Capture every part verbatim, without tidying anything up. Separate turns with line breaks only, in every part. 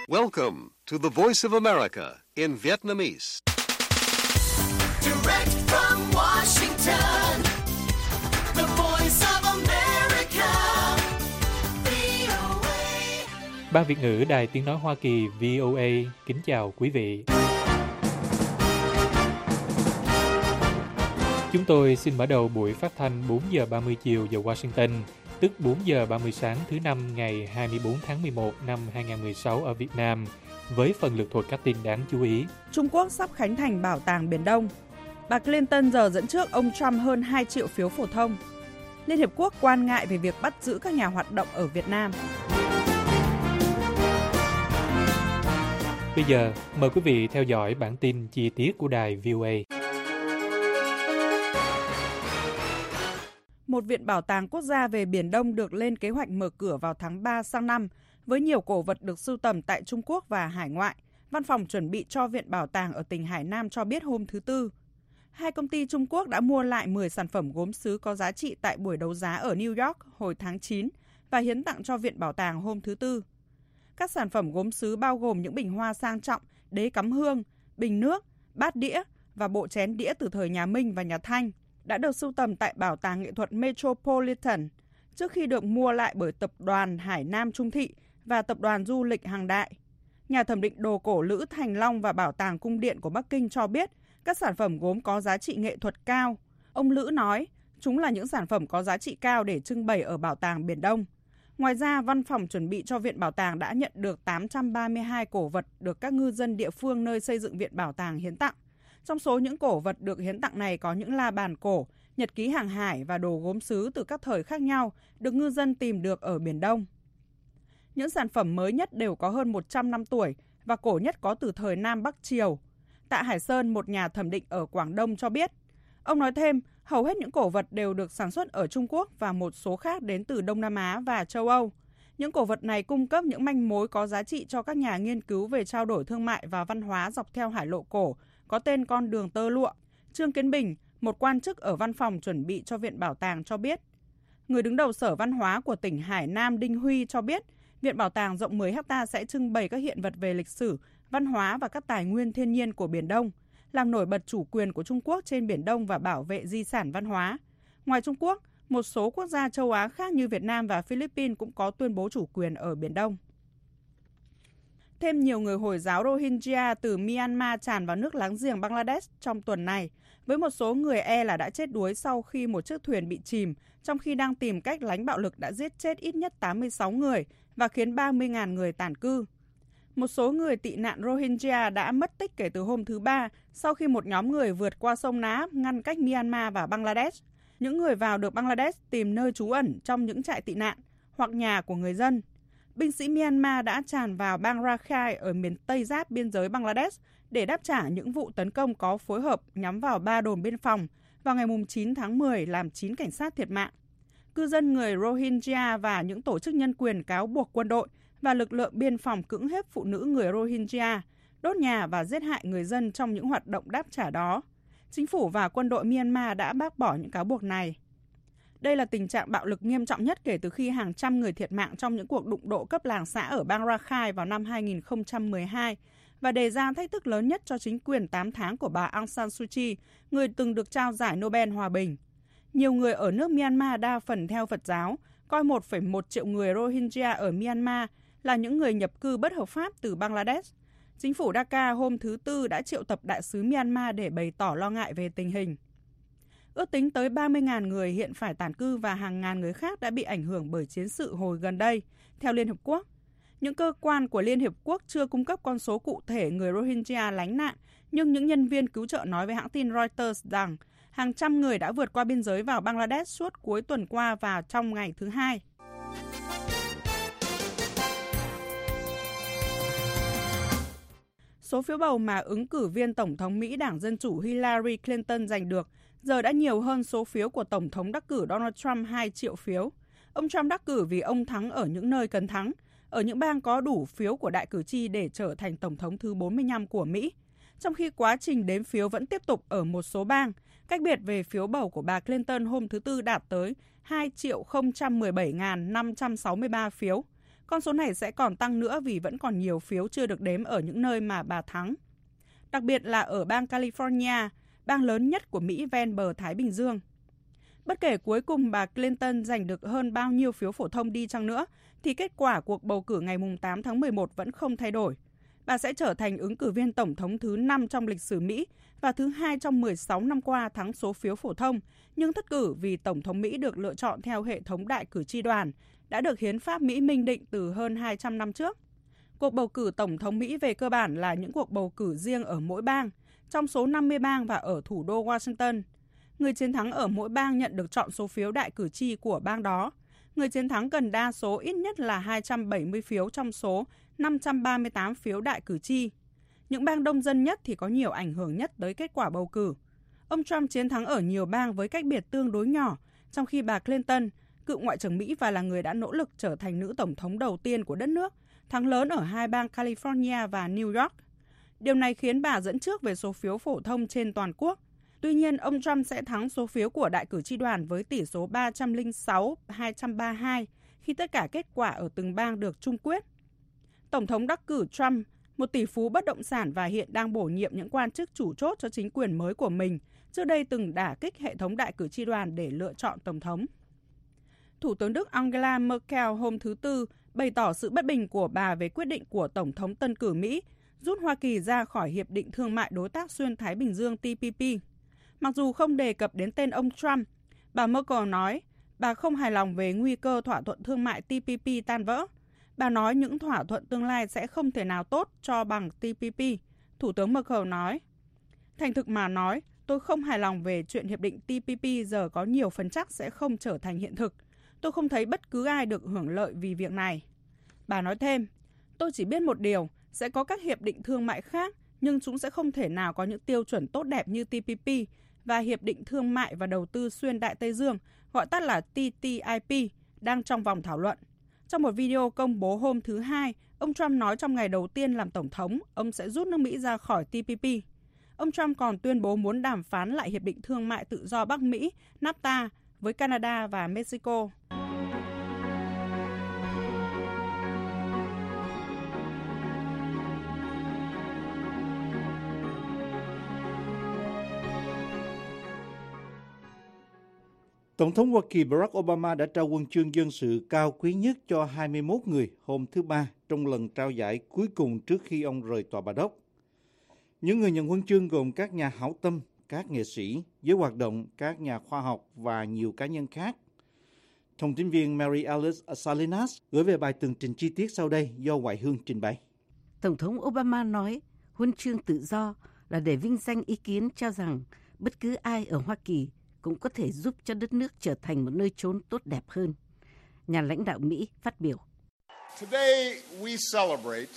Welcome to the Voice of America in Vietnamese.
Direct from Washington, the Voice of America, vê o a.
Ban Việt ngữ Đài Tiếng nói Hoa Kỳ vê o a kính chào quý vị. Chúng tôi xin mở đầu buổi phát thanh bốn giờ ba mươi chiều giờ Washington, tức bốn giờ ba mươi sáng thứ năm ngày hai mươi tư tháng mười một năm hai nghìn không trăm mười sáu ở Việt Nam, với phần lược thuật các tin đáng chú ý.
Trung Quốc sắp khánh thành Bảo tàng Biển Đông. Bà Clinton giờ dẫn trước ông Trump hơn hai triệu phiếu phổ thông. Liên Hiệp Quốc quan ngại về việc bắt giữ các nhà hoạt động ở Việt Nam.
Bây giờ, mời quý vị theo dõi bản tin chi tiết của đài vê o a.
Một viện bảo tàng quốc gia về Biển Đông được lên kế hoạch mở cửa vào tháng ba sang năm, với nhiều cổ vật được sưu tầm tại Trung Quốc và hải ngoại. Văn phòng chuẩn bị cho Viện Bảo tàng ở tỉnh Hải Nam cho biết hôm thứ Tư. Hai công ty Trung Quốc đã mua lại mười sản phẩm gốm sứ có giá trị tại buổi đấu giá ở New York hồi tháng chín và hiến tặng cho Viện Bảo tàng hôm thứ Tư. Các sản phẩm gốm sứ bao gồm những bình hoa sang trọng, đế cắm hương, bình nước, bát đĩa và bộ chén đĩa từ thời nhà Minh và nhà Thanh đã được sưu tầm tại Bảo tàng nghệ thuật Metropolitan trước khi được mua lại bởi Tập đoàn Hải Nam Trung Thị và Tập đoàn Du lịch Hàng Đại. Nhà thẩm định đồ cổ Lữ Thành Long và Bảo tàng Cung điện của Bắc Kinh cho biết các sản phẩm gốm có giá trị nghệ thuật cao. Ông Lữ nói, chúng là những sản phẩm có giá trị cao để trưng bày ở Bảo tàng Biển Đông. Ngoài ra, văn phòng chuẩn bị cho Viện Bảo tàng đã nhận được tám trăm ba mươi hai cổ vật được các ngư dân địa phương nơi xây dựng Viện Bảo tàng hiến tặng. Trong số những cổ vật được hiến tặng này có những la bàn cổ, nhật ký hàng hải và đồ gốm sứ từ các thời khác nhau được ngư dân tìm được ở Biển Đông. Những sản phẩm mới nhất đều có hơn một trăm năm tuổi và cổ nhất có từ thời Nam Bắc Triều. Tạ Hải Sơn, một nhà thẩm định ở Quảng Đông cho biết. Ông nói thêm, hầu hết những cổ vật đều được sản xuất ở Trung Quốc và một số khác đến từ Đông Nam Á và châu Âu. Những cổ vật này cung cấp những manh mối có giá trị cho các nhà nghiên cứu về trao đổi thương mại và văn hóa dọc theo hải lộ cổ, có tên con đường tơ lụa. Trương Kiến Bình, một quan chức ở văn phòng chuẩn bị cho Viện Bảo tàng cho biết. Người đứng đầu Sở Văn hóa của tỉnh Hải Nam Đinh Huy cho biết, Viện Bảo tàng rộng mười héc ta sẽ trưng bày các hiện vật về lịch sử, văn hóa và các tài nguyên thiên nhiên của Biển Đông, làm nổi bật chủ quyền của Trung Quốc trên Biển Đông và bảo vệ di sản văn hóa. Ngoài Trung Quốc, một số quốc gia châu Á khác như Việt Nam và Philippines cũng có tuyên bố chủ quyền ở Biển Đông. Thêm nhiều người Hồi giáo Rohingya từ Myanmar tràn vào nước láng giềng Bangladesh trong tuần này, với một số người e là đã chết đuối sau khi một chiếc thuyền bị chìm, trong khi đang tìm cách lánh bạo lực đã giết chết ít nhất tám mươi sáu người và khiến ba mươi nghìn người tản cư. Một số người tị nạn Rohingya đã mất tích kể từ hôm thứ Ba sau khi một nhóm người vượt qua sông Náp ngăn cách Myanmar và Bangladesh. Những người vào được Bangladesh tìm nơi trú ẩn trong những trại tị nạn hoặc nhà của người dân. Binh sĩ Myanmar đã tràn vào bang Rakhine ở miền Tây giáp biên giới Bangladesh để đáp trả những vụ tấn công có phối hợp nhắm vào ba đồn biên phòng vào ngày chín tháng mười làm chín cảnh sát thiệt mạng. Cư dân người Rohingya và những tổ chức nhân quyền cáo buộc quân đội và lực lượng biên phòng cưỡng hiếp phụ nữ người Rohingya, đốt nhà và giết hại người dân trong những hoạt động đáp trả đó. Chính phủ và quân đội Myanmar đã bác bỏ những cáo buộc này. Đây là tình trạng bạo lực nghiêm trọng nhất kể từ khi hàng trăm người thiệt mạng trong những cuộc đụng độ cấp làng xã ở bang Rakhine vào năm hai nghìn không trăm mười hai và đề ra thách thức lớn nhất cho chính quyền tám tháng của bà Aung San Suu Kyi, người từng được trao giải Nobel Hòa bình. Nhiều người ở nước Myanmar đa phần theo Phật giáo coi một phẩy một triệu người Rohingya ở Myanmar là những người nhập cư bất hợp pháp từ Bangladesh. Chính phủ Dhaka hôm thứ Tư đã triệu tập đại sứ Myanmar để bày tỏ lo ngại về tình hình. Ước tính tới ba mươi nghìn người hiện phải tản cư và hàng ngàn người khác đã bị ảnh hưởng bởi chiến sự hồi gần đây, theo Liên Hợp Quốc. Những cơ quan của Liên Hiệp Quốc chưa cung cấp con số cụ thể người Rohingya lánh nạn, nhưng những nhân viên cứu trợ nói với hãng tin Reuters rằng hàng trăm người đã vượt qua biên giới vào Bangladesh suốt cuối tuần qua và trong ngày thứ Hai. Số phiếu bầu mà ứng cử viên Tổng thống Mỹ Đảng Dân Chủ Hillary Clinton giành được giờ đã nhiều hơn số phiếu của Tổng thống đắc cử Donald Trump hai triệu phiếu. Ông Trump đắc cử vì ông thắng ở những nơi cần thắng, ở những bang có đủ phiếu của đại cử tri để trở thành Tổng thống thứ bốn mươi lăm của Mỹ. Trong khi quá trình đếm phiếu vẫn tiếp tục ở một số bang, cách biệt về phiếu bầu của bà Clinton hôm thứ Tư đạt tới hai triệu không trăm mười bảy nghìn năm trăm sáu mươi ba phiếu. Con số này sẽ còn tăng nữa vì vẫn còn nhiều phiếu chưa được đếm ở những nơi mà bà thắng. Đặc biệt là ở bang California, bang lớn nhất của Mỹ ven bờ Thái Bình Dương. Bất kể cuối cùng bà Clinton giành được hơn bao nhiêu phiếu phổ thông đi chăng nữa, thì kết quả cuộc bầu cử ngày tám tháng mười một vẫn không thay đổi. Bà sẽ trở thành ứng cử viên tổng thống thứ năm trong lịch sử Mỹ và thứ hai trong mười sáu năm qua thắng số phiếu phổ thông, nhưng thất cử vì Tổng thống Mỹ được lựa chọn theo hệ thống đại cử tri đoàn, đã được hiến pháp Mỹ minh định từ hơn hai trăm năm trước. Cuộc bầu cử Tổng thống Mỹ về cơ bản là những cuộc bầu cử riêng ở mỗi bang, trong số năm mươi bang và ở thủ đô Washington. Người chiến thắng ở mỗi bang nhận được chọn số phiếu đại cử tri của bang đó. Người chiến thắng cần đa số ít nhất là hai trăm bảy mươi phiếu trong số năm trăm ba mươi tám phiếu đại cử tri. Những bang đông dân nhất thì có nhiều ảnh hưởng nhất tới kết quả bầu cử. Ông Trump chiến thắng ở nhiều bang với cách biệt tương đối nhỏ, trong khi bà Clinton, cựu Ngoại trưởng Mỹ và là người đã nỗ lực trở thành nữ tổng thống đầu tiên của đất nước, thắng lớn ở hai bang California và New York. Điều này khiến bà dẫn trước về số phiếu phổ thông trên toàn quốc. Tuy nhiên, ông Trump sẽ thắng số phiếu của đại cử tri đoàn với tỷ số ba trăm lẻ sáu hai trăm ba mươi hai khi tất cả kết quả ở từng bang được chung quyết. Tổng thống đắc cử Trump, một tỷ phú bất động sản và hiện đang bổ nhiệm những quan chức chủ chốt cho chính quyền mới của mình, trước đây từng đả kích hệ thống đại cử tri đoàn để lựa chọn tổng thống. Thủ tướng Đức Angela Merkel hôm thứ Tư bày tỏ sự bất bình của bà về quyết định của Tổng thống tân cử Mỹ rút Hoa Kỳ ra khỏi Hiệp định Thương mại Đối tác Xuyên Thái Bình Dương T P P. Mặc dù không đề cập đến tên ông Trump, bà Merkel nói bà không hài lòng về nguy cơ thỏa thuận thương mại T P P tan vỡ. Bà nói những thỏa thuận tương lai sẽ không thể nào tốt cho bằng T P P. Thủ tướng Merkel nói, thành thực mà nói, tôi không hài lòng về chuyện hiệp định T P P giờ có nhiều phần chắc sẽ không trở thành hiện thực. Tôi không thấy bất cứ ai được hưởng lợi vì việc này. Bà nói thêm, tôi chỉ biết một điều, sẽ có các hiệp định thương mại khác, nhưng chúng sẽ không thể nào có những tiêu chuẩn tốt đẹp như T P P và Hiệp định Thương mại và Đầu tư Xuyên Đại Tây Dương, gọi tắt là T T I P, đang trong vòng thảo luận. Trong một video công bố hôm thứ Hai, ông Trump nói trong ngày đầu tiên làm Tổng thống, ông sẽ rút nước Mỹ ra khỏi T P P. Ông Trump còn tuyên bố muốn đàm phán lại Hiệp định Thương mại Tự do Bắc Mỹ, NAFTA, với Canada và Mexico.
Tổng thống Hoa Kỳ Barack Obama đã trao huân chương dân sự cao quý nhất cho hai mươi mốt người hôm thứ Ba trong lần trao giải cuối cùng trước khi ông rời tòa Bà Đốc. Những người nhận huân chương gồm các nhà hảo tâm, các nghệ sĩ, giới hoạt động, các nhà khoa học và nhiều cá nhân khác. Thông tin viên Mary Alice Salinas gửi về bài tường trình chi tiết sau đây do Hoài Hương trình bày.
Tổng thống Obama nói huân chương tự do là để vinh danh ý kiến cho rằng bất cứ ai ở Hoa Kỳ cũng có thể giúp cho đất nước trở thành một nơi chốn tốt đẹp hơn. Nhà lãnh đạo Mỹ phát biểu.
Today we celebrate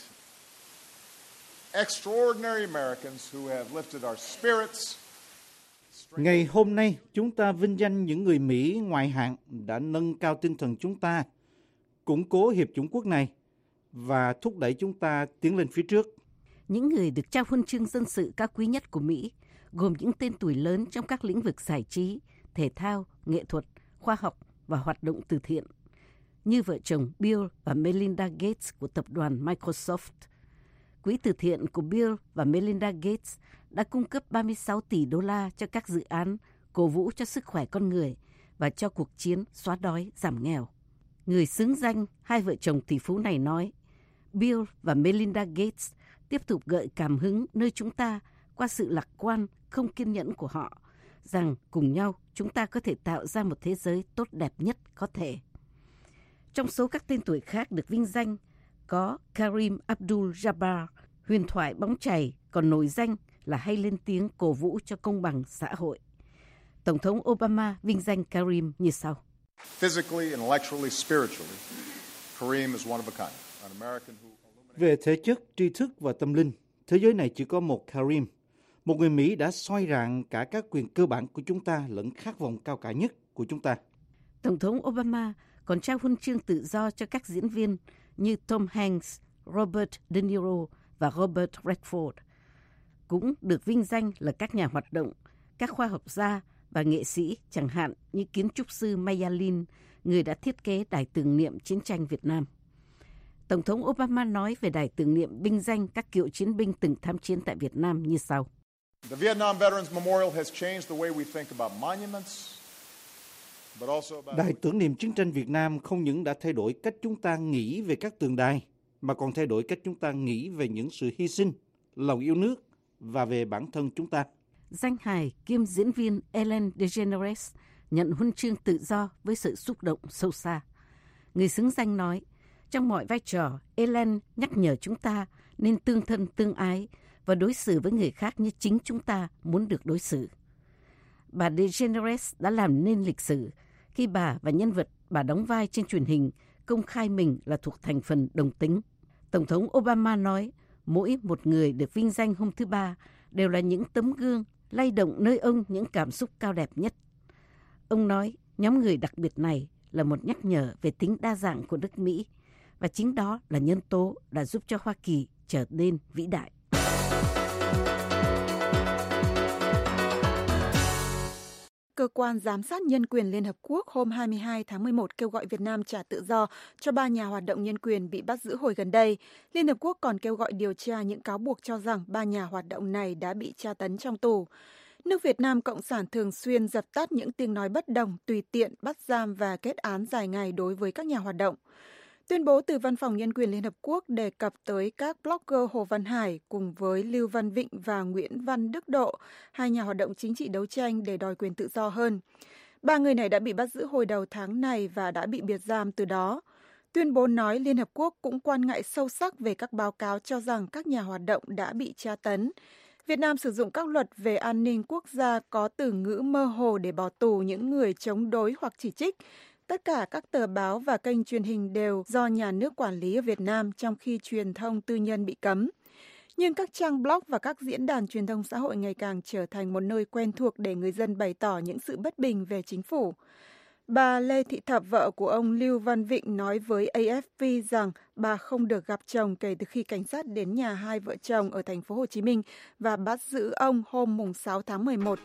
extraordinary Americans who have lifted our spirits.
Ngày hôm nay, chúng ta vinh danh những người Mỹ ngoại hạng đã nâng cao tinh thần chúng ta, củng cố hiệp chủng quốc này và thúc đẩy chúng ta tiến lên phía trước.
Những người được trao huân chương dân sự cao quý nhất của Mỹ gồm những tên tuổi lớn trong các lĩnh vực giải trí, thể thao, nghệ thuật, khoa học và hoạt động từ thiện, như vợ chồng Bill và Melinda Gates của tập đoàn Microsoft. Quỹ từ thiện của Bill và Melinda Gates đã cung cấp ba mươi sáu tỷ đô la cho các dự án cổ vũ cho sức khỏe con người và cho cuộc chiến xóa đói, giảm nghèo. Người xứng danh hai vợ chồng tỷ phú này nói, Bill và Melinda Gates tiếp tục gợi cảm hứng nơi chúng ta qua sự lạc quan, không kiên nhẫn của họ, rằng cùng nhau chúng ta có thể tạo ra một thế giới tốt đẹp nhất có thể. Trong số các tên tuổi khác được vinh danh, có Kareem Abdul-Jabbar, huyền thoại bóng chày còn nổi danh là hay lên tiếng cổ vũ cho công bằng xã hội. Tổng thống Obama vinh danh Kareem như sau.
Physically, intellectually, spiritually, Kareem is one of a kind. An American who...
Về thể chất, tri thức và tâm linh, thế giới này chỉ có một Kareem, một người Mỹ đã soi rạng cả các quyền cơ bản của chúng ta lẫn khát vọng cao cả nhất của chúng ta.
Tổng thống Obama còn trao huân chương tự do cho các diễn viên như Tom Hanks, Robert De Niro và Robert Redford. Cũng được vinh danh là các nhà hoạt động, các khoa học gia và nghệ sĩ, chẳng hạn như kiến trúc sư Maya Lin, người đã thiết kế đài tưởng niệm chiến tranh Việt Nam. Tổng thống Obama nói về đài tưởng niệm vinh danh các cựu chiến binh từng tham chiến tại Việt Nam như sau.
The Vietnam Veterans Memorial has changed the way we think about monuments, but also about...
Đài tưởng niệm chiến tranh Việt Nam không những đã thay đổi cách chúng ta nghĩ về các tượng đài, mà còn thay đổi cách chúng ta nghĩ về những sự hy sinh, lòng yêu nước và về bản thân chúng ta.
Danh hài kiêm diễn viên Ellen DeGeneres nhận huân chương tự do với sự xúc động sâu xa. Người xứng danh nói, trong mọi vai trò, Ellen nhắc nhở chúng ta nên tương thân tương ái và đối xử với người khác như chính chúng ta muốn được đối xử. Bà DeGeneres đã làm nên lịch sử khi bà và nhân vật bà đóng vai trên truyền hình công khai mình là thuộc thành phần đồng tính. Tổng thống Obama nói, mỗi một người được vinh danh hôm thứ Ba đều là những tấm gương lay động nơi ông những cảm xúc cao đẹp nhất. Ông nói, nhóm người đặc biệt này là một nhắc nhở về tính đa dạng của nước Mỹ, và chính đó là nhân tố đã giúp cho Hoa Kỳ trở nên vĩ đại.
Cơ quan Giám sát Nhân quyền Liên Hợp Quốc hôm hai mươi hai tháng mười một kêu gọi Việt Nam trả tự do cho ba nhà hoạt động nhân quyền bị bắt giữ hồi gần đây. Liên Hợp Quốc còn kêu gọi điều tra những cáo buộc cho rằng ba nhà hoạt động này đã bị tra tấn trong tù. Nước Việt Nam Cộng sản thường xuyên dập tắt những tiếng nói bất đồng, tùy tiện bắt giam và kết án dài ngày đối với các nhà hoạt động. Tuyên bố từ Văn phòng Nhân quyền Liên Hợp Quốc đề cập tới các blogger Hồ Văn Hải cùng với Lưu Văn Vịnh và Nguyễn Văn Đức Độ, hai nhà hoạt động chính trị đấu tranh để đòi quyền tự do hơn. Ba người này đã bị bắt giữ hồi đầu tháng này và đã bị biệt giam từ đó. Tuyên bố nói Liên Hợp Quốc cũng quan ngại sâu sắc về các báo cáo cho rằng các nhà hoạt động đã bị tra tấn. Việt Nam sử dụng các luật về an ninh quốc gia có từ ngữ mơ hồ để bỏ tù những người chống đối hoặc chỉ trích. Tất cả các tờ báo và kênh truyền hình đều do nhà nước quản lý ở Việt Nam, trong khi truyền thông tư nhân bị cấm. Nhưng các trang blog và các diễn đàn truyền thông xã hội ngày càng trở thành một nơi quen thuộc để người dân bày tỏ những sự bất bình về chính phủ. Bà Lê Thị Thập, vợ của ông Lưu Văn Vịnh, nói với A F P rằng bà không được gặp chồng kể từ khi cảnh sát đến nhà hai vợ chồng ở thành phố Hồ Chí Minh và bắt giữ ông hôm mùng sáu tháng mười một.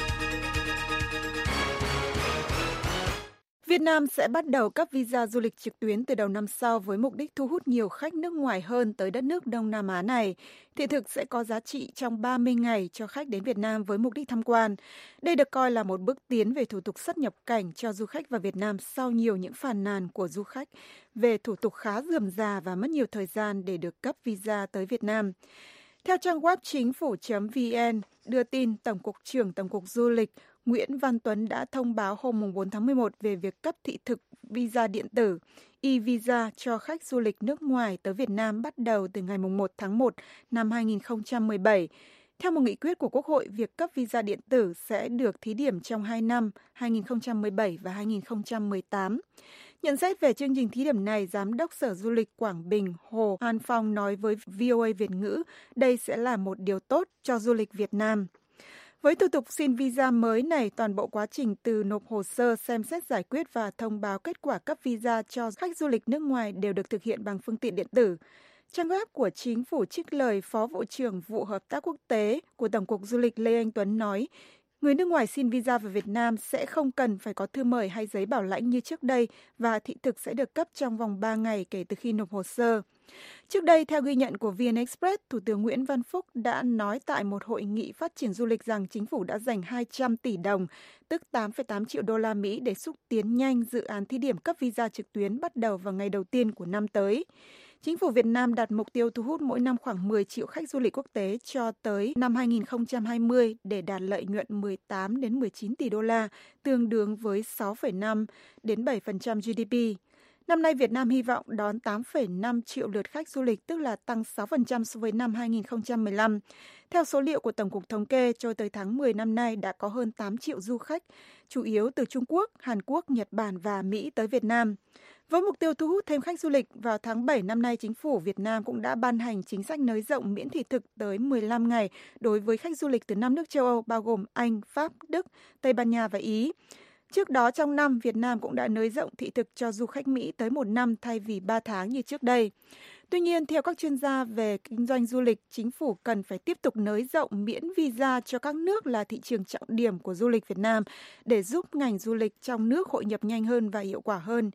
Việt Nam sẽ bắt đầu cấp visa du lịch trực tuyến từ đầu năm sau với mục đích thu hút nhiều khách nước ngoài hơn tới đất nước Đông Nam Á này. Thị thực sẽ có giá trị trong ba mươi ngày cho khách đến Việt Nam với mục đích tham quan. Đây được coi là một bước tiến về thủ tục xuất nhập cảnh cho du khách vào Việt Nam sau nhiều những phàn nàn của du khách về thủ tục khá rườm rà và mất nhiều thời gian để được cấp visa tới Việt Nam. Theo trang web chính phủ chấm vn đưa tin, Tổng cục trưởng Tổng cục Du lịch Nguyễn Văn Tuấn đã thông báo hôm bốn tháng mười một về việc cấp thị thực visa điện tử e-visa cho khách du lịch nước ngoài tới Việt Nam bắt đầu từ ngày một tháng một năm hai nghìn không trăm mười bảy. Theo một nghị quyết của Quốc hội, việc cấp visa điện tử sẽ được thí điểm trong hai năm hai nghìn không trăm mười bảy và hai nghìn không trăm mười tám. Nhận xét về chương trình thí điểm này, Giám đốc Sở Du lịch Quảng Bình Hồ An Phong nói với vê o a Việt ngữ đây sẽ là một điều tốt cho du lịch Việt Nam. Với thủ tục xin visa mới này, toàn bộ quá trình từ nộp hồ sơ, xem xét giải quyết và thông báo kết quả cấp visa cho khách du lịch nước ngoài đều được thực hiện bằng phương tiện điện tử. Trang web của chính phủ trích lời Phó Vụ trưởng Vụ Hợp tác Quốc tế của Tổng cục Du lịch Lê Anh Tuấn nói, người nước ngoài xin visa vào Việt Nam sẽ không cần phải có thư mời hay giấy bảo lãnh như trước đây và thị thực sẽ được cấp trong vòng ba ngày kể từ khi nộp hồ sơ. Trước đây, theo ghi nhận của vê en Express, Thủ tướng Nguyễn Văn Phúc đã nói tại một hội nghị phát triển du lịch rằng chính phủ đã dành hai trăm tỷ đồng, tức tám phẩy tám triệu đô la Mỹ để xúc tiến nhanh dự án thí điểm cấp visa trực tuyến bắt đầu vào ngày đầu tiên của năm tới. Chính phủ Việt Nam đặt mục tiêu thu hút mỗi năm khoảng mười triệu khách du lịch quốc tế cho tới năm hai nghìn không trăm hai mươi để đạt lợi nhuận mười tám đến mười chín tỷ đô la, tương đương với sáu phẩy năm đến bảy phần trăm giê đê pê. Năm nay, Việt Nam hy vọng đón tám phẩy năm triệu lượt khách du lịch, tức là tăng sáu phần trăm so với năm hai nghìn không trăm mười lăm. Theo số liệu của Tổng cục Thống kê, cho tới tháng mười năm nay đã có hơn tám triệu du khách, chủ yếu từ Trung Quốc, Hàn Quốc, Nhật Bản và Mỹ tới Việt Nam. Với mục tiêu thu hút thêm khách du lịch, vào tháng bảy năm nay, Chính phủ Việt Nam cũng đã ban hành chính sách nới rộng miễn thị thực tới mười lăm ngày đối với khách du lịch từ năm nước châu Âu, bao gồm Anh, Pháp, Đức, Tây Ban Nha và Ý. Trước đó trong năm, Việt Nam cũng đã nới rộng thị thực cho du khách Mỹ tới một năm thay vì ba tháng như trước đây. Tuy nhiên, theo các chuyên gia về kinh doanh du lịch, chính phủ cần phải tiếp tục nới rộng miễn visa cho các nước là thị trường trọng điểm của du lịch Việt Nam để giúp ngành du lịch trong nước hội nhập nhanh hơn và hiệu quả hơn.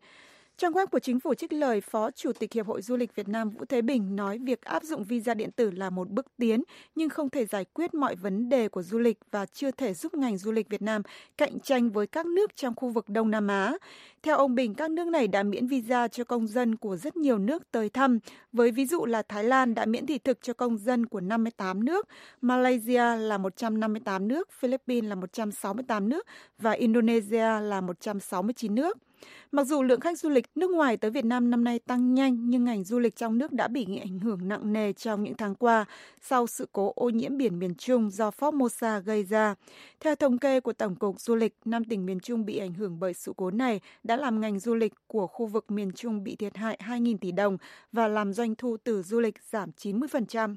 Trang web của chính phủ trích lời Phó Chủ tịch Hiệp hội Du lịch Việt Nam Vũ Thế Bình nói việc áp dụng visa điện tử là một bước tiến nhưng không thể giải quyết mọi vấn đề của du lịch và chưa thể giúp ngành du lịch Việt Nam cạnh tranh với các nước trong khu vực Đông Nam Á. Theo ông Bình, các nước này đã miễn visa cho công dân của rất nhiều nước tới thăm, với ví dụ là Thái Lan đã miễn thị thực cho công dân của năm mươi tám nước, Malaysia là một trăm năm mươi tám nước, Philippines là một trăm sáu mươi tám nước và Indonesia là một trăm sáu mươi chín nước. Mặc dù lượng khách du lịch nước ngoài tới Việt Nam năm nay tăng nhanh, nhưng ngành du lịch trong nước đã bị ảnh hưởng nặng nề trong những tháng qua sau sự cố ô nhiễm biển miền Trung do Formosa gây ra. Theo thống kê của Tổng cục Du lịch, năm tỉnh miền Trung bị ảnh hưởng bởi sự cố này đã làm ngành du lịch của khu vực miền Trung bị thiệt hại hai nghìn tỷ đồng và làm doanh thu từ du lịch giảm chín mươi phần trăm.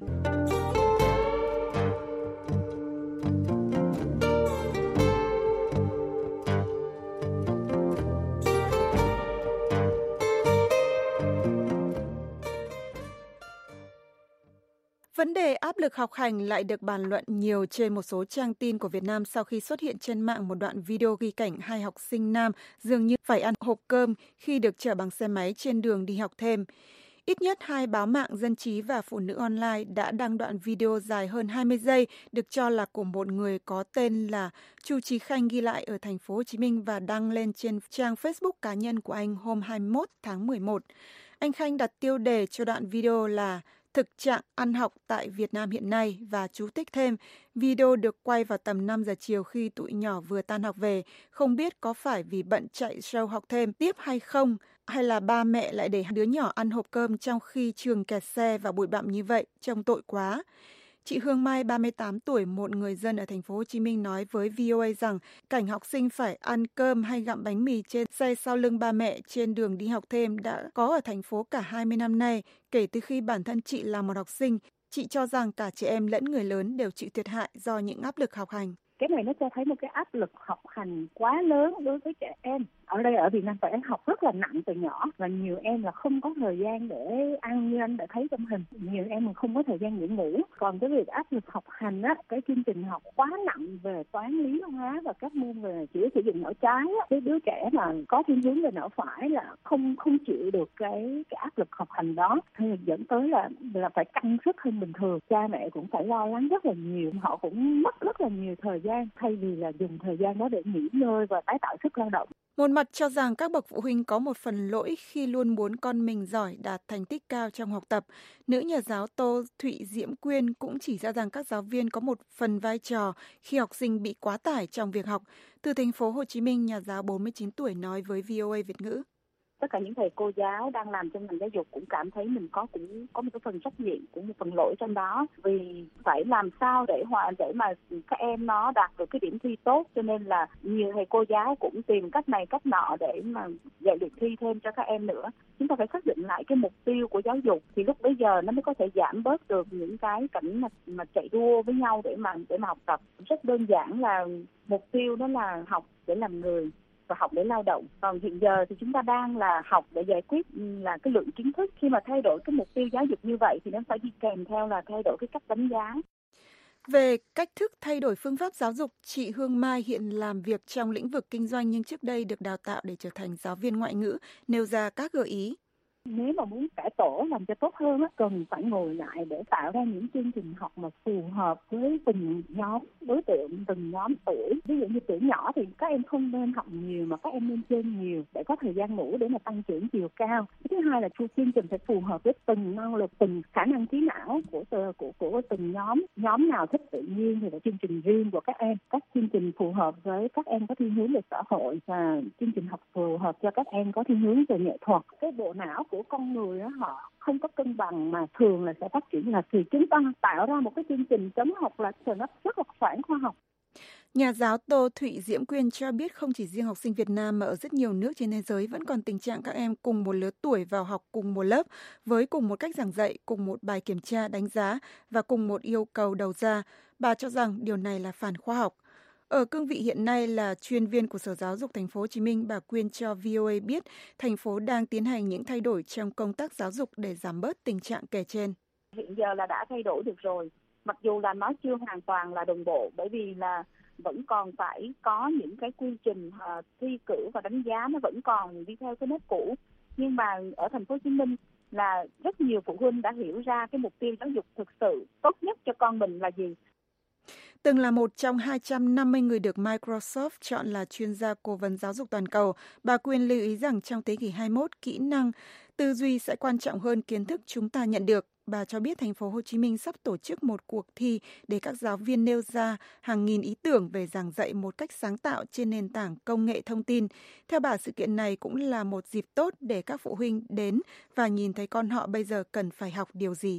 Vấn đề áp lực học hành lại được bàn luận nhiều trên một số trang tin của Việt Nam sau khi xuất hiện trên mạng một đoạn video ghi cảnh hai học sinh nam dường như phải ăn hộp cơm khi được chở bằng xe máy trên đường đi học thêm. Ít nhất hai báo mạng Dân trí và Phụ nữ online đã đăng đoạn video dài hơn hai mươi giây được cho là của một người có tên là Chu Chí Khanh ghi lại ở thành phố Hồ Chí Minh và đăng lên trên trang Facebook cá nhân của anh hôm hai mươi mốt tháng mười một. Anh Khanh đặt tiêu đề cho đoạn video là Thực trạng ăn học tại Việt Nam hiện nay và chú thích thêm, video được quay vào tầm năm giờ chiều khi tụi nhỏ vừa tan học về, không biết có phải vì bận chạy show học thêm tiếp hay không, hay là ba mẹ lại để đứa nhỏ ăn hộp cơm trong khi trường kẹt xe và bụi bặm như vậy, trông tội quá. Chị Hương Mai, ba mươi tám tuổi, một người dân ở thành phố Hồ Chí Minh nói với vê o a rằng cảnh học sinh phải ăn cơm hay gặm bánh mì trên xe sau lưng ba mẹ trên đường đi học thêm đã có ở thành phố cả hai mươi năm nay. Kể từ khi bản thân chị là một học sinh, chị cho rằng cả trẻ em lẫn người lớn đều chịu thiệt hại do những áp lực học hành.
Cái này nó cho thấy một cái áp lực học hành quá lớn đối với trẻ em. Ở đây ở Việt Nam phải học rất là nặng từ nhỏ và nhiều em là không có thời gian để ăn như anh đã thấy trong hình. Nhiều em không có thời gian nghỉ ngủ. Còn cái việc áp lực học hành á, cái chương trình học quá nặng về toán, lý, hóa và các môn về chỉ sử dụng não trái á, cái đứa trẻ mà có thiên hướng về não phải là không không chịu được cái cái áp lực học hành đó, thì dẫn tới là là phải căng sức hơn bình thường. Cha mẹ cũng phải lo lắng rất là nhiều, họ cũng mất rất là nhiều thời gian thay vì là dùng thời gian đó để nghỉ ngơi và tái tạo sức lao động.
Một mặt cho rằng các bậc phụ huynh có một phần lỗi khi luôn muốn con mình giỏi, đạt thành tích cao trong học tập. Nữ nhà giáo Tô Thụy Diễm Quyên cũng chỉ ra rằng các giáo viên có một phần vai trò khi học sinh bị quá tải trong việc học. Từ thành phố Hồ Chí Minh, nhà giáo bốn mươi chín tuổi nói với vê o a Việt ngữ.
Tất cả những thầy cô giáo đang làm trong ngành giáo dục cũng cảm thấy mình có cũng có một cái phần trách nhiệm, cũng một phần lỗi trong đó, vì phải làm sao để hòa để mà các em nó đạt được cái điểm thi tốt, cho nên là nhiều thầy cô giáo cũng tìm cách này cách nọ để mà dạy được thi thêm cho các em nữa. Chúng ta phải xác định lại cái mục tiêu của giáo dục thì lúc bấy giờ nó mới có thể giảm bớt được những cái cảnh mà, mà chạy đua với nhau để mà để mà học tập. Rất đơn giản là mục tiêu đó là học để làm người và học để lao động. Còn hiện giờ thì chúng ta đang là học để giải quyết là cái lượng kiến thức. Khi mà thay đổi cái mục tiêu giáo dục như vậy thì nó phải đi kèm theo là thay đổi cái cách đánh giá.
Về cách thức thay đổi phương pháp giáo dục, chị Hương Mai hiện làm việc trong lĩnh vực kinh doanh nhưng trước đây được đào tạo để trở thành giáo viên ngoại ngữ, nêu ra các gợi ý.
Nếu mà muốn cải tổ làm cho tốt hơn á, cần phải ngồi lại để tạo ra những chương trình học mà phù hợp với từng nhóm đối tượng, từng nhóm tuổi. Ví dụ như tuổi nhỏ thì các em không nên học nhiều mà các em nên chơi nhiều để có thời gian ngủ để mà tăng trưởng chiều cao. Thứ hai là chương trình phải phù hợp với từng năng lực, từng khả năng trí não của của của từng nhóm. Nhóm nào thích tự nhiên thì là chương trình riêng của các em. Các chương trình phù hợp với các em có thiên hướng về xã hội và chương trình học phù hợp cho các em có thiên hướng về nghệ thuật. Cái bộ não của con người đó, họ không có cân bằng mà thường là sẽ phát triển là thì chúng ta tạo ra một cái chương trình chấm học là nó rất là phản khoa học.
Nhà giáo Tô Thụy Diễm Quyên cho biết không chỉ riêng học sinh Việt Nam mà ở rất nhiều nước trên thế giới vẫn còn tình trạng các em cùng một lứa tuổi vào học cùng một lớp với cùng một cách giảng dạy, cùng một bài kiểm tra đánh giá và cùng một yêu cầu đầu ra. Bà cho rằng điều này là phản khoa học. Ở cương vị hiện nay là chuyên viên của Sở Giáo dục Thành phố Hồ Chí Minh, bà Quyên cho vê o a biết thành phố đang tiến hành những thay đổi trong công tác giáo dục để giảm bớt tình trạng kể trên.
Hiện giờ là đã thay đổi được rồi, mặc dù là nó chưa hoàn toàn là đồng bộ, bởi vì là vẫn còn phải có những cái quy trình uh, thi cử và đánh giá nó vẫn còn đi theo cái nếp cũ. Nhưng mà ở thành phố Hồ Chí Minh là rất nhiều phụ huynh đã hiểu ra cái mục tiêu giáo dục thực sự tốt nhất cho con mình là gì.
Từng là một trong hai trăm năm mươi người được Microsoft chọn là chuyên gia cố vấn giáo dục toàn cầu, bà Quyên lưu ý rằng trong thế kỷ hai mươi mốt, kỹ năng, tư duy sẽ quan trọng hơn kiến thức chúng ta nhận được. Bà cho biết thành phố Hồ Chí Minh sắp tổ chức một cuộc thi để các giáo viên nêu ra hàng nghìn ý tưởng về giảng dạy một cách sáng tạo trên nền tảng công nghệ thông tin. Theo bà, sự kiện này cũng là một dịp tốt để các phụ huynh đến và nhìn thấy con họ bây giờ cần phải học điều gì.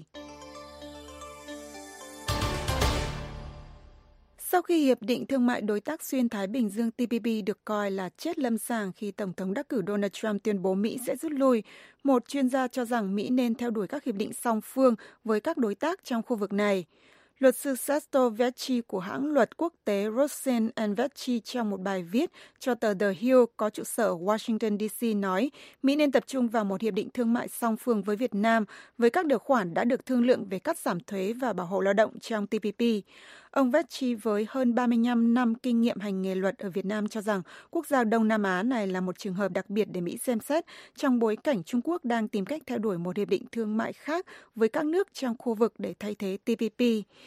Sau khi Hiệp định Thương mại Đối tác Xuyên Thái Bình Dương T P P được coi là chết lâm sàng khi Tổng thống đắc cử Donald Trump tuyên bố Mỹ sẽ rút lui, một chuyên gia cho rằng Mỹ nên theo đuổi các hiệp định song phương với các đối tác trong khu vực này. Luật sư Sesto Vecchi của hãng luật quốc tế Rosen and Vecchi trong một bài viết cho tờ The Hill có trụ sở ở Washington D C nói Mỹ nên tập trung vào một hiệp định thương mại song phương với Việt Nam với các điều khoản đã được thương lượng về cắt giảm thuế và bảo hộ lao động trong T P P. Ông Vecchi với hơn ba mươi lăm năm kinh nghiệm hành nghề luật ở Việt Nam cho rằng quốc gia Đông Nam Á này là một trường hợp đặc biệt để Mỹ xem xét trong bối cảnh Trung Quốc đang tìm cách theo đuổi một hiệp định thương mại khác với các nước trong khu vực để thay thế T P P.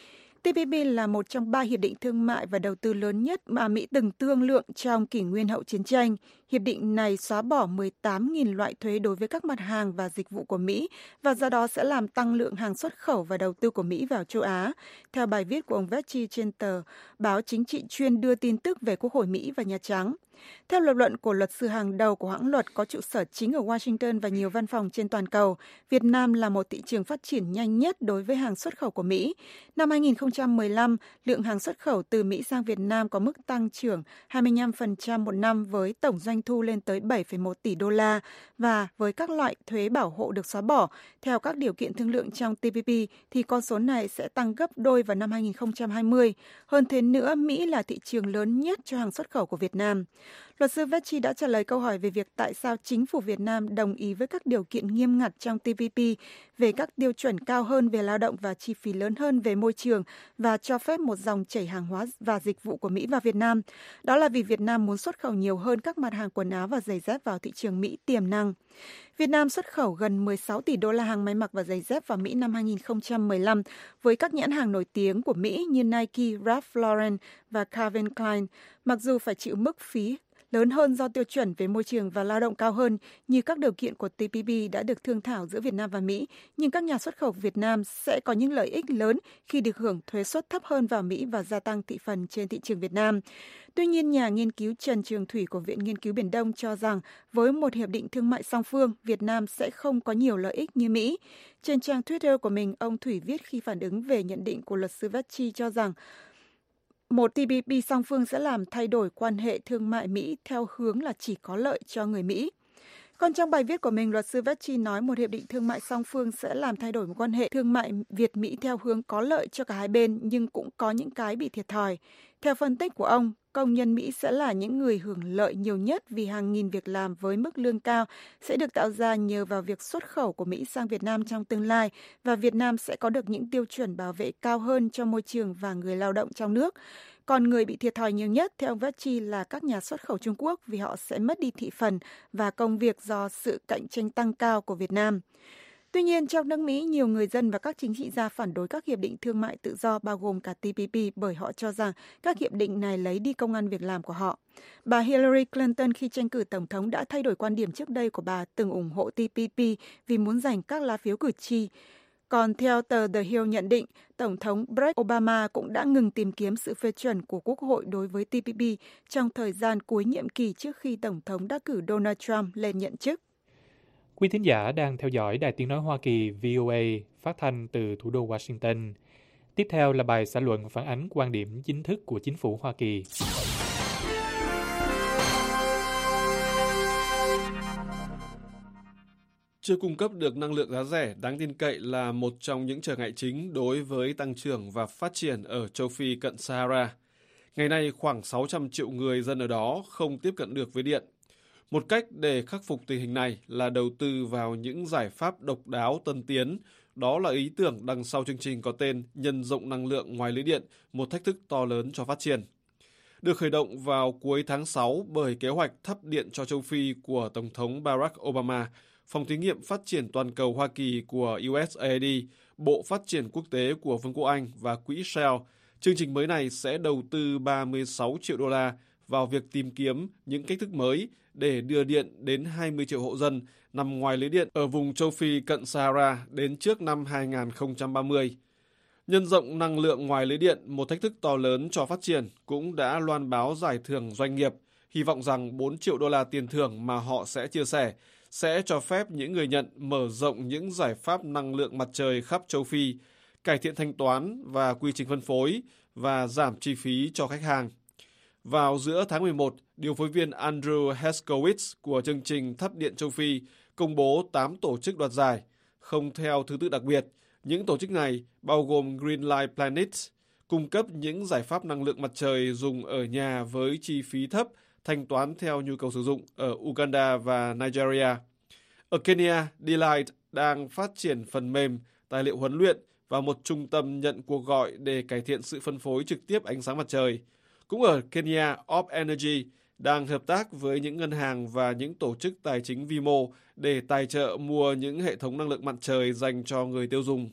T P P là một trong ba hiệp định thương mại và đầu tư lớn nhất mà Mỹ từng thương lượng trong kỷ nguyên hậu chiến tranh. Hiệp định này xóa bỏ mười tám nghìn loại thuế đối với các mặt hàng và dịch vụ của Mỹ và do đó sẽ làm tăng lượng hàng xuất khẩu và đầu tư của Mỹ vào châu Á. Theo bài viết của ông Vecchi trên tờ báo chính trị chuyên đưa tin tức về Quốc hội Mỹ và Nhà Trắng. Theo lập luận của luật sư hàng đầu của hãng luật có trụ sở chính ở Washington và nhiều văn phòng trên toàn cầu, Việt Nam là một thị trường phát triển nhanh nhất đối với hàng xuất khẩu của Mỹ. Năm hai nghìn không trăm mười lăm, lượng hàng xuất khẩu từ Mỹ sang Việt Nam có mức tăng trưởng hai mươi lăm phần trăm một năm với tổng doanh thu lên tới bảy phẩy một tỷ đô la và với các loại thuế bảo hộ được xóa bỏ, theo các điều kiện thương lượng trong T P P thì con số này sẽ tăng gấp đôi vào năm hai nghìn không trăm hai mươi. Hơn thế nữa, Mỹ là thị trường lớn nhất cho hàng xuất khẩu của Việt Nam. Luật sư Vecchi đã trả lời câu hỏi về việc tại sao chính phủ Việt Nam đồng ý với các điều kiện nghiêm ngặt trong T P P về các tiêu chuẩn cao hơn về lao động và chi phí lớn hơn về môi trường và cho phép một dòng chảy hàng hóa và dịch vụ của Mỹ vào Việt Nam. Đó là vì Việt Nam muốn xuất khẩu nhiều hơn các mặt hàng quần áo và giày dép vào thị trường Mỹ tiềm năng. Việt Nam xuất khẩu gần mười sáu tỷ đô la hàng may mặc và giày dép vào Mỹ năm hai nghìn không trăm mười lăm với các nhãn hàng nổi tiếng của Mỹ như Nike, Ralph Lauren và Calvin Klein, mặc dù phải chịu mức phí lớn hơn do tiêu chuẩn về môi trường và lao động cao hơn như các điều kiện của T P P đã được thương thảo giữa Việt Nam và Mỹ, nhưng các nhà xuất khẩu Việt Nam sẽ có những lợi ích lớn khi được hưởng thuế suất thấp hơn vào Mỹ và gia tăng thị phần trên thị trường Việt Nam. Tuy nhiên, nhà nghiên cứu Trần Trường Thủy của Viện Nghiên cứu Biển Đông cho rằng với một hiệp định thương mại song phương, Việt Nam sẽ không có nhiều lợi ích như Mỹ. Trên trang Twitter của mình, ông Thủy viết khi phản ứng về nhận định của luật sư Vecchi cho rằng một T P P song phương sẽ làm thay đổi quan hệ thương mại Mỹ theo hướng là chỉ có lợi cho người Mỹ. Còn trong bài viết của mình, luật sư Vecchi nói một hiệp định thương mại song phương sẽ làm thay đổi một quan hệ thương mại Việt-Mỹ theo hướng có lợi cho cả hai bên, nhưng cũng có những cái bị thiệt thòi. Theo phân tích của ông, công nhân Mỹ sẽ là những người hưởng lợi nhiều nhất vì hàng nghìn việc làm với mức lương cao sẽ được tạo ra nhờ vào việc xuất khẩu của Mỹ sang Việt Nam trong tương lai và Việt Nam sẽ có được những tiêu chuẩn bảo vệ cao hơn cho môi trường và người lao động trong nước. Còn người bị thiệt thòi nhiều nhất theo ông Vecchi là các nhà xuất khẩu Trung Quốc vì họ sẽ mất đi thị phần và công việc do sự cạnh tranh tăng cao của Việt Nam. Tuy nhiên, trong nước Mỹ, nhiều người dân và các chính trị gia phản đối các hiệp định thương mại tự do bao gồm cả T P P bởi họ cho rằng các hiệp định này lấy đi công ăn việc làm của họ. Bà Hillary Clinton khi tranh cử Tổng thống đã thay đổi quan điểm trước đây của bà từng ủng hộ T P P vì muốn giành các lá phiếu cử tri. Còn theo tờ The Hill nhận định, Tổng thống Barack Obama cũng đã ngừng tìm kiếm sự phê chuẩn của Quốc hội đối với T P P trong thời gian cuối nhiệm kỳ trước khi Tổng thống đắc cử Donald Trump lên nhận chức.
Quý thính giả đang theo dõi Đài Tiếng Nói Hoa Kỳ V O A phát thanh từ thủ đô Washington. Tiếp theo là bài xã luận phản ánh quan điểm chính thức của chính phủ Hoa Kỳ.
Chưa cung cấp được năng lượng giá rẻ đáng tin cậy là một trong những trở ngại chính đối với tăng trưởng và phát triển ở châu Phi cận Sahara. Ngày nay, khoảng sáu trăm triệu người dân ở đó không tiếp cận được với điện. Một cách để khắc phục tình hình này là đầu tư vào những giải pháp độc đáo tân tiến. Đó là ý tưởng đằng sau chương trình có tên Nhân rộng năng lượng ngoài lưới điện, một thách thức to lớn cho phát triển. Được khởi động vào cuối tháng sáu bởi kế hoạch thắp điện cho châu Phi của Tổng thống Barack Obama, Phòng thí nghiệm phát triển toàn cầu Hoa Kỳ của u ét a i đê, Bộ Phát triển Quốc tế của Vương quốc Anh và quỹ Shell, chương trình mới này sẽ đầu tư ba mươi sáu triệu đô la vào việc tìm kiếm những cách thức mới để đưa điện đến hai mươi triệu hộ dân nằm ngoài lưới điện ở vùng châu Phi cận Sahara đến trước năm hai không ba mươi. Nhân rộng năng lượng ngoài lưới điện, một thách thức to lớn cho phát triển, cũng đã loan báo giải thưởng doanh nghiệp, hy vọng rằng bốn triệu đô la tiền thưởng mà họ sẽ chia sẻ sẽ cho phép những người nhận mở rộng những giải pháp năng lượng mặt trời khắp châu Phi, cải thiện thanh toán và quy trình phân phối và giảm chi phí cho khách hàng. Vào giữa tháng mười một, điều phối viên Andrew Heskowitz của chương trình Thắp điện châu Phi công bố tám tổ chức đoạt giải, không theo thứ tự đặc biệt. Những tổ chức này bao gồm Greenlight Planet, cung cấp những giải pháp năng lượng mặt trời dùng ở nhà với chi phí thấp, thanh toán theo nhu cầu sử dụng ở Uganda và Nigeria. Ở Kenya, Delight đang phát triển phần mềm, tài liệu huấn luyện và một trung tâm nhận cuộc gọi để cải thiện sự phân phối trực tiếp ánh sáng mặt trời. Cũng ở Kenya, Op Energy đang hợp tác với những ngân hàng và những tổ chức tài chính vi mô để tài trợ mua những hệ thống năng lượng mặt trời dành cho người tiêu dùng.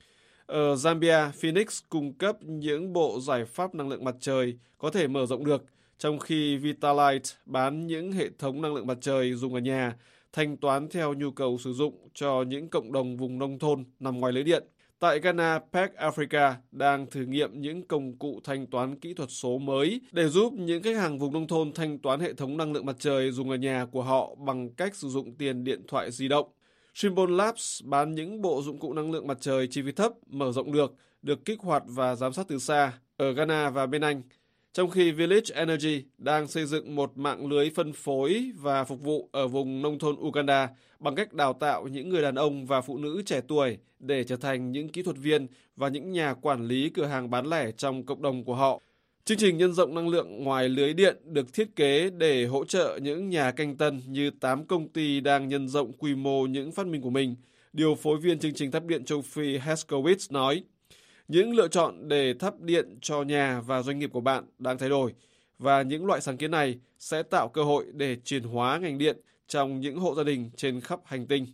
Ở Zambia, Phoenix cung cấp những bộ giải pháp năng lượng mặt trời có thể mở rộng được, trong khi Vitalight bán những hệ thống năng lượng mặt trời dùng ở nhà, thanh toán theo nhu cầu sử dụng cho những cộng đồng vùng nông thôn nằm ngoài lưới điện. Tại Ghana, Pac Africa đang thử nghiệm những công cụ thanh toán kỹ thuật số mới để giúp những khách hàng vùng nông thôn thanh toán hệ thống năng lượng mặt trời dùng ở nhà của họ bằng cách sử dụng tiền điện thoại di động. Trimble Labs bán những bộ dụng cụ năng lượng mặt trời chi phí thấp, mở rộng được, được kích hoạt và giám sát từ xa ở Ghana và bên Anh. Trong khi Village Energy đang xây dựng một mạng lưới phân phối và phục vụ ở vùng nông thôn Uganda bằng cách đào tạo những người đàn ông và phụ nữ trẻ tuổi để trở thành những kỹ thuật viên và những nhà quản lý cửa hàng bán lẻ trong cộng đồng của họ. Chương trình nhân rộng năng lượng ngoài lưới điện được thiết kế để hỗ trợ những nhà canh tân như tám công ty đang nhân rộng quy mô những phát minh của mình. Điều phối viên chương trình Thắp điện châu Phi Heskowitz nói, những lựa chọn để thắp điện cho nhà và doanh nghiệp của bạn đang thay đổi, và những loại sáng kiến này sẽ tạo cơ hội để chuyển hóa ngành điện trong những hộ gia đình trên khắp hành tinh.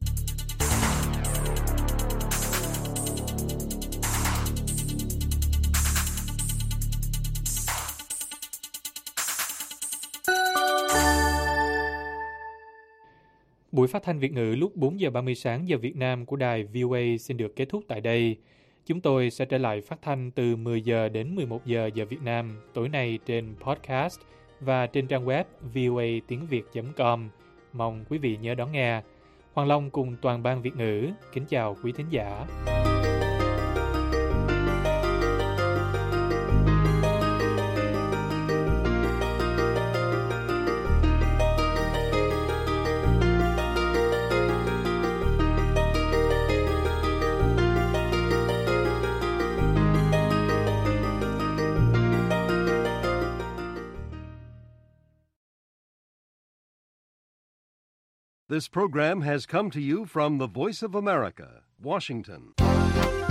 Buổi phát thanh Việt ngữ lúc bốn giờ ba mươi sáng giờ Việt Nam của đài vê o a xin được kết thúc tại đây. Chúng tôi sẽ trở lại phát thanh từ mười giờ đến mười một giờ giờ Việt Nam tối nay trên podcast và trên trang web v o a tiếng việt chấm com. Mong quý vị nhớ đón nghe. Hoàng Long cùng toàn ban Việt ngữ kính chào quý thính giả.
This program has come to you from the Voice of America, Washington.